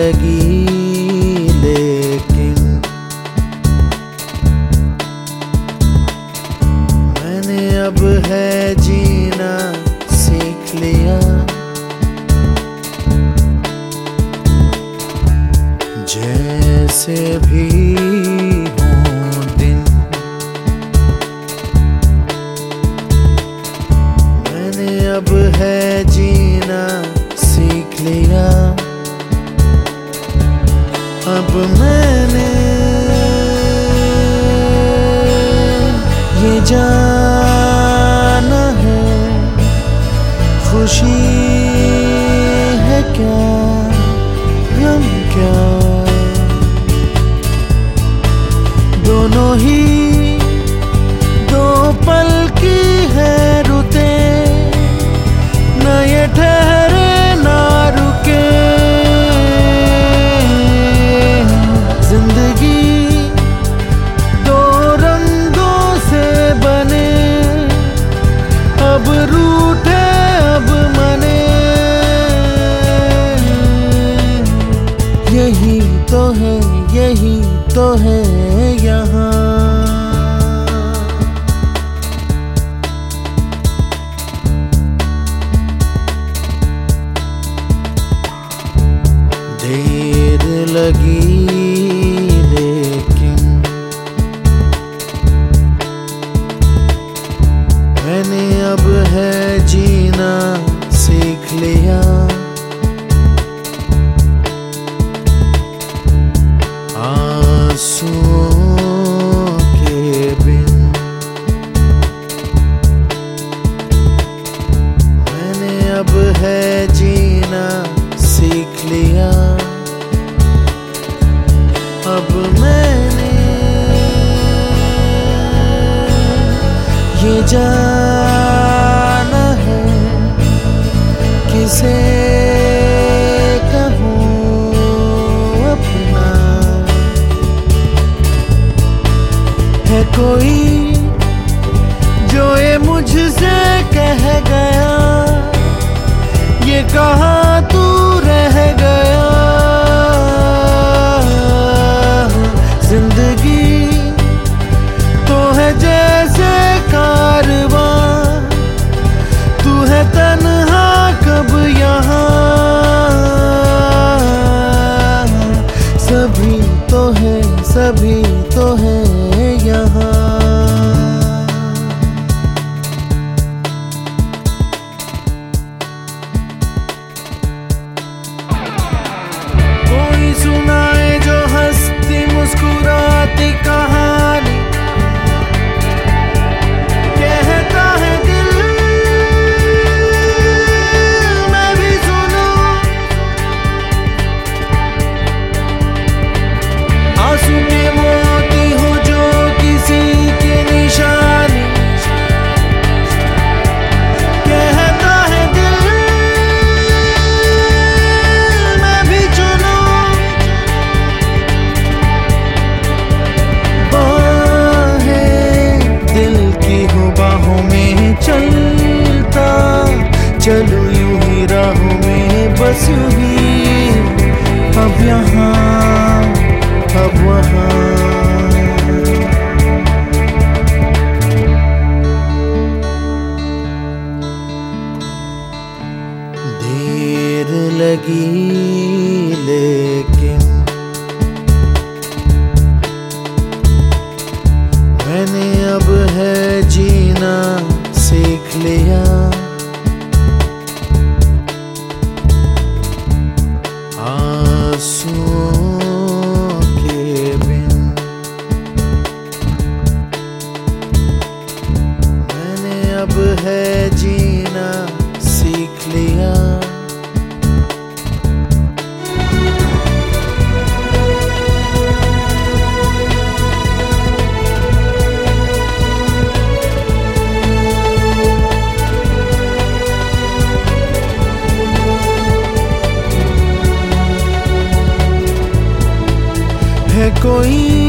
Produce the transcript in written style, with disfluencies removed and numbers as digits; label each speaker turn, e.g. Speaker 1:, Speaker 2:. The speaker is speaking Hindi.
Speaker 1: लगी लेकिन मैंने अब है जीना सीख लिया। जैसे भी हों दिन मैंने अब है जीना सीख लिया। अब मैंने ये जाना है खुशी है क्या गम क्या, दोनों ही दो पल की है रुते, न ये ठहरे ना रुके। जिंदगी दो रंगों से बने, अब रूठे अब मने। यही तो है, यही तो है यहाँ। देर लगी लेकिन मैंने अब है जीना सीख लिया। आंसुओं के बिन मैंने अब है जीना सीख लिया। अब मैंने ये जाना है किसे कहूँ अपना। है कोई जो ये मुझसे कह गया, ये कहा तू रह गया। जिंदगी तो है जैसे कारवां, तू है तन्हा कब यहाँ। सभी तो है, सभी तो है यहाँ। कोई सुनाए जो हंसती मुस्कुराती कहानी, कहता है दिल मैं भी सुनूं। आंसू के मोती हो जो किसी की निशानी, कहता है दिल मैं भी चुनूं। बाहें दिल की हो बाहों में चलता चलूं यूं ही राहों में, बस यूं ही अब यहाँ अब वहाँ। देर लगी लेकिन मैंने अब है जीना सीख लिया। आंसुओं के बिन मैंने अब है जीना सीख लिया। है कोई